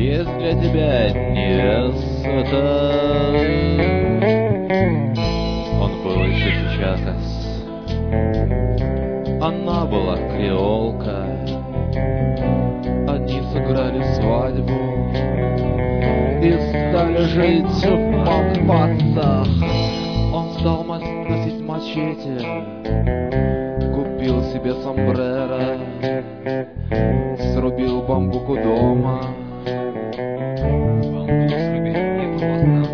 есть для тебя невеста. Он был еще сейчас. Она была креолка. Они сыграли свадьбу и стали жить в Монпассах. Он стал носить мачете, купил себе сомбреро, срубил бамбук у дома. Бамбук срубить непросто.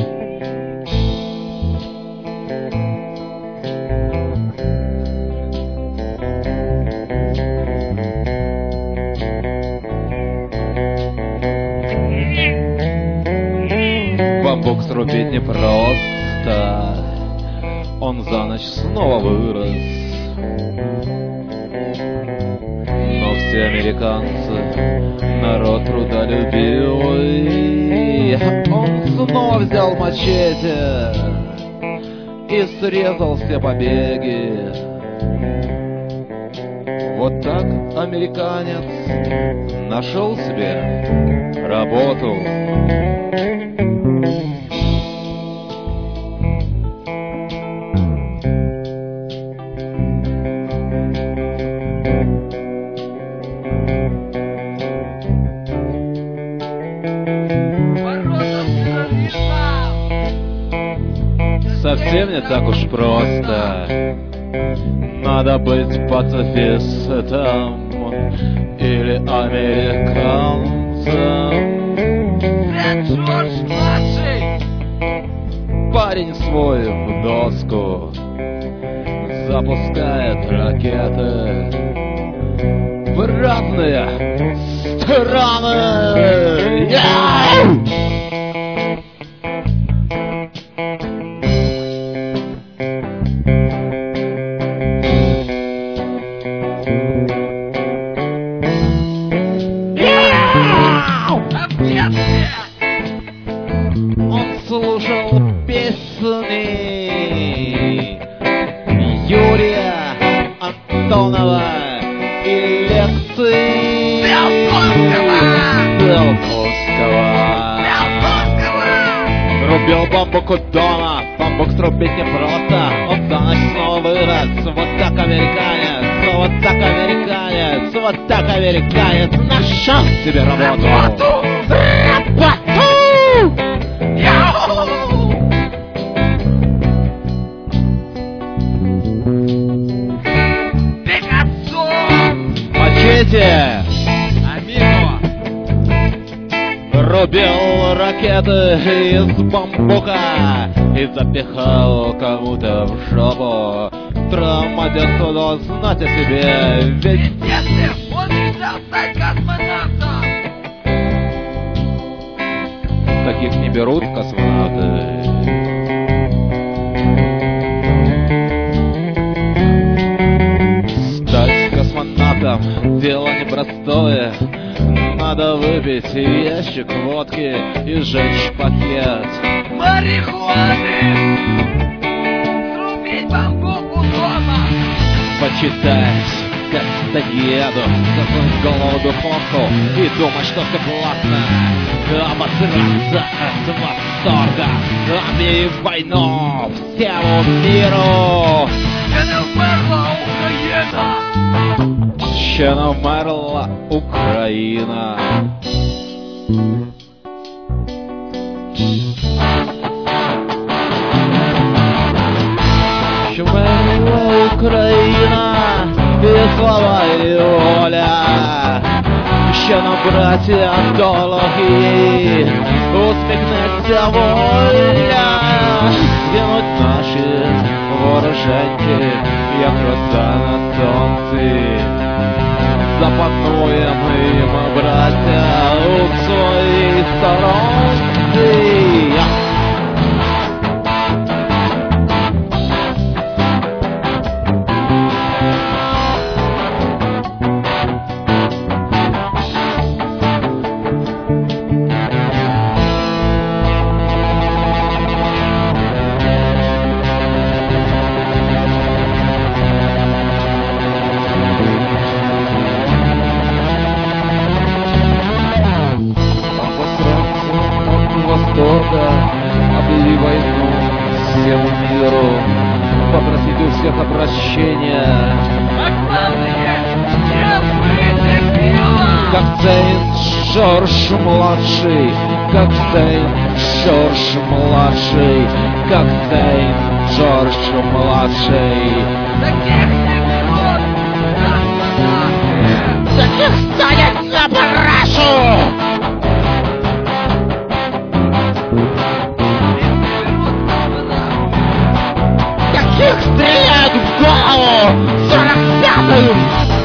Бамбук срубить непросто. Он за ночь снова вырос. Но все американцы народ трудолюбивый. Он снова взял мачете и срезал все побеги. Вот так американец нашел себе работу. Совсем не так уж просто. Надо быть пацифистом или американцем. Джордж-младший! Парень свой в доску запускает ракеты в разные страны. Он слушал песни Юрия Антонова и лекции Белковского. Рубил бамбук у дома, бамбук срубить непросто. Он за ночь снова вырос. Вот так американец, вот так американец, вот так американец нашел себе работу. Мачете! Амиго! Рубил ракеты из бамбука и запихал кому-то в жопу. Травматец знать о себе, ведь если он решил стать космонавтом. Таких не берут в космонавты. Стать космонавтом — дело непростое. Надо выпить ящик водки и сжечь пакет марихуаны, срубить бамбук у дома, почитать Достоевского, засунуть голову в духовку и думать, что все классно, обосраться от восторга, объявив войну всему миру. Ще не вмерла Україна. Ще вмерла Україна, і слава, і воля. Ще нам, браття, дорогі, усміхнеться воля. Згинуть наші вороженьки, як роса на сонці. Запануємо їм, браття, у своїй сторонці. прощения. Как Сейнт-Джордж-младший, как Сейнт-Джордж-младший, как Сейнт-Джордж-младший. Таких станет на парашу! Таких стреляют в голову 45-м!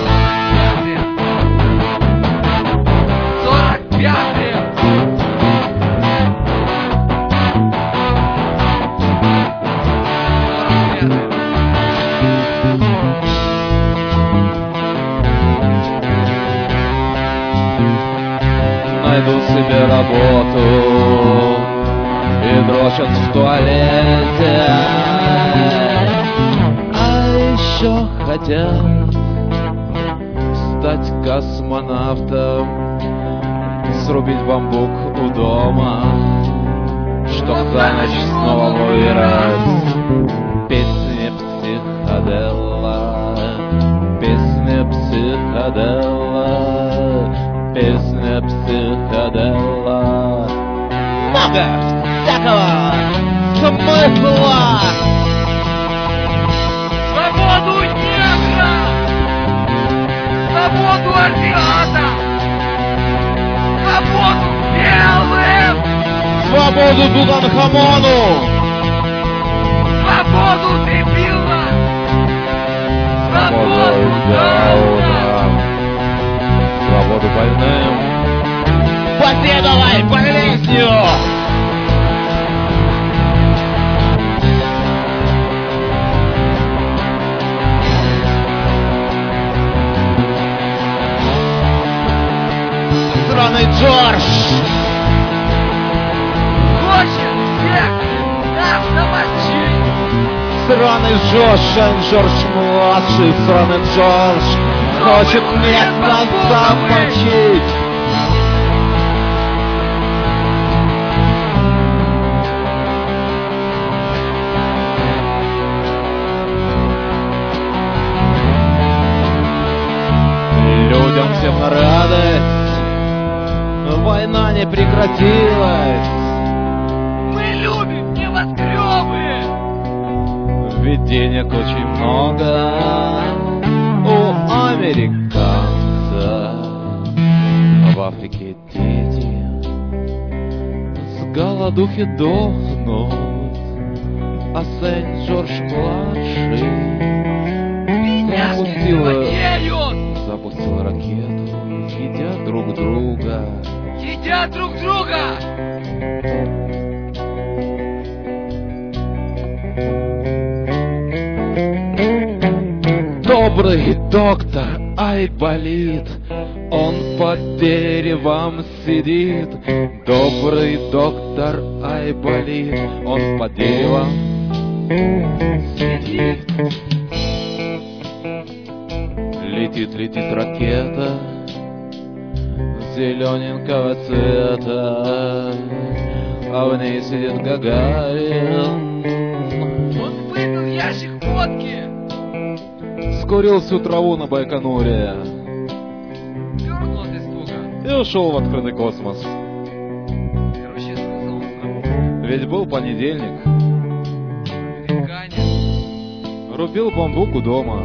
Найду себе работу и дрочат в туалете. А еще хотят стать космонавтом, срубить бамбук у дома, чтоб за ночь снова вырос. Песни психоделла, песни психоделла, песня психоделла. Много всякого смысла. Свободу негра! Свободу азиата! Свободу белым! Свободу Тутанхамону! Свободу дебила! Свободу Дауна! Свободу больным! Последовай болезнью! Сраный Джордж! Хочет всех нас замочить! Сраный Джордж-младший, сраный Джордж! Хочет всех нас замочить! Людям всем на радость, война не прекратилась. Мы любим небоскребы! Ведь денег очень много у американца. В Африке дети с голодухи дохнут, а Сейнт-Джордж-младший запустил ракету, едят друг друга. Едят друг друга! Добрый доктор Айболит, он под деревом сидит. Добрый доктор Айболит, он под деревом сидит. Летит ракета зелененького цвета, а в ней сидит Гагарин. Он выпил ящик водки! Скурил всю траву на Байконуре Пернул от испуга. и ушел в открытый космос. Короче, смысл знакомый. Ведь был понедельник. Американец. Рубил бамбук у дома.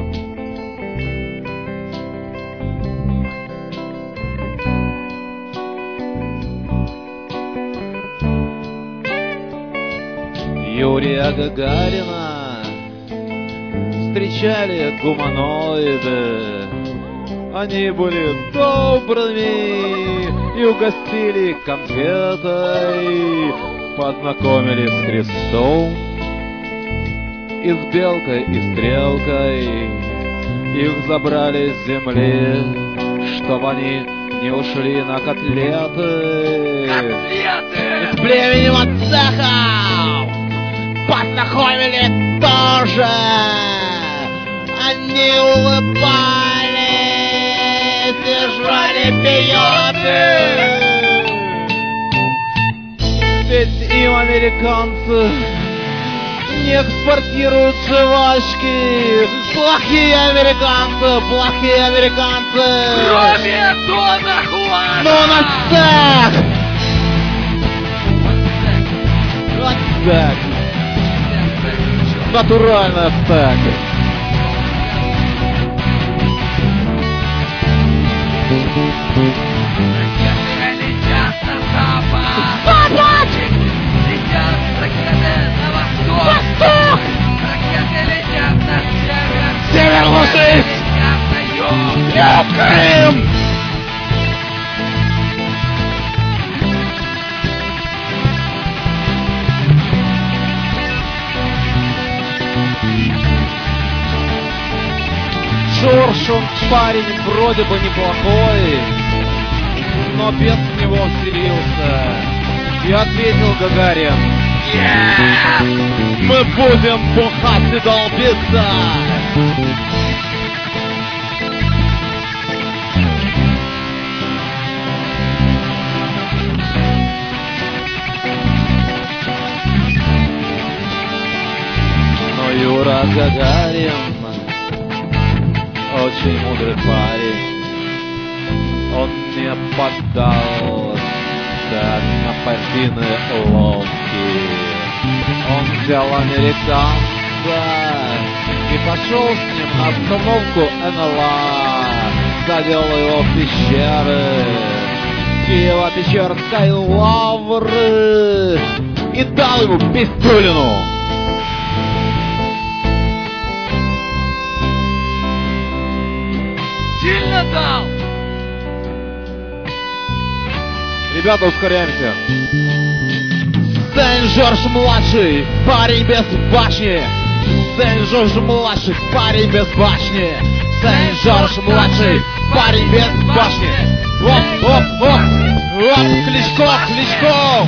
Юрия Гагарина встречали гуманоиды. Они были добрыми и угостили конфетой, познакомили с Христом и с белкой и стрелкой. Их забрали с земли, чтоб они не ушли на котлеты. Котлеты! С племенем ацехов познакомили тоже. Они улыбались и жрали пиоты. Ведь им американцы не экспортируют жвачки. Плохие американцы, плохие американцы. Кроме Дона Хуана! Ну на цех! Вот так. Натурально так. Ракеты летят на запад! Летят ракеты на восток! Ракеты летят на север! Север лучше! Летят на юг! Нет, Крым! Джордж, он парень вроде бы неплохой, но без него вселился. И ответил Гагарин: мы будем бухать и долбиться! Но Юра Гагарин очень мудрый парень. Он не поддался на партийные уловки. Он взял американца и пошел с ним на остановку НЛА. Завел его в пещеры, Киево-Печерской лавры, и дал ему пистолину. Сильно дал! Ребята, ускоряемся. Сен-Жорж-младший, парень без башни. Сен-Жорж-младший, парень без башни. Сен-Жорж-младший, парень без башни. Оп, оп, оп, оп, Кличко, Кличко.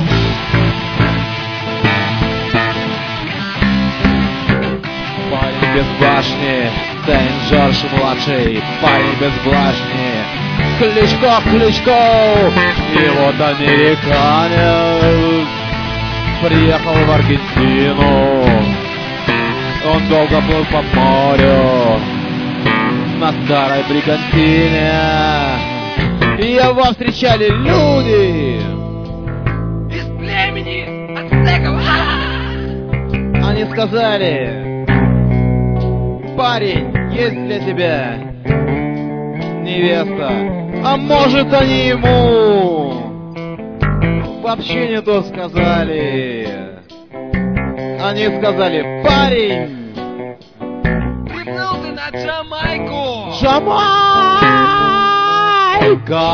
Парень без башни. Сен-Жорж-младший, парень без башни. Кличко, Кличко. И вот американец приехал в Аргентину. Он долго плыл по морю на старой бригантине. И его встречали люди. Из племени ацтеков! Они сказали: парень, есть для тебя невеста. А может, они ему вообще не то сказали. Они сказали: парень, Приплыл ты на Джамайку! Джамайка,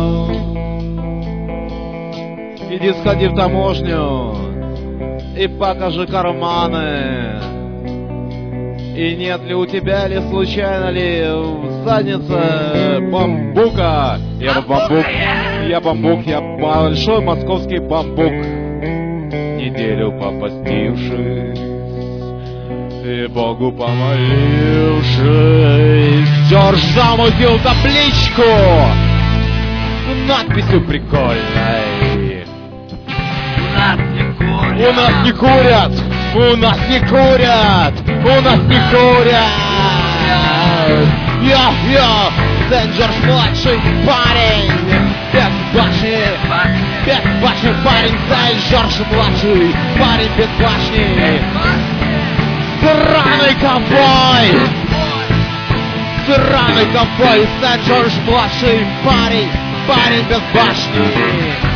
иди сходи в таможню и покажи карманы. И нет ли у тебя ли случайно ли в заднице бамбука? Я бамбук, я большой московский бамбук. Неделю попастившись и Богу помолившись, Джордж замутил табличку с надписью прикольной: у нас не курят! У нас не курят! У нас не курят! Я, Сен-Жорж-младший парень! Без башни! Без башни парень! Сен-Жорж-младший парень без башни! Сраный ковбой! Сраный ковбой! Сен-Жорж-младший парень! Парень без башни!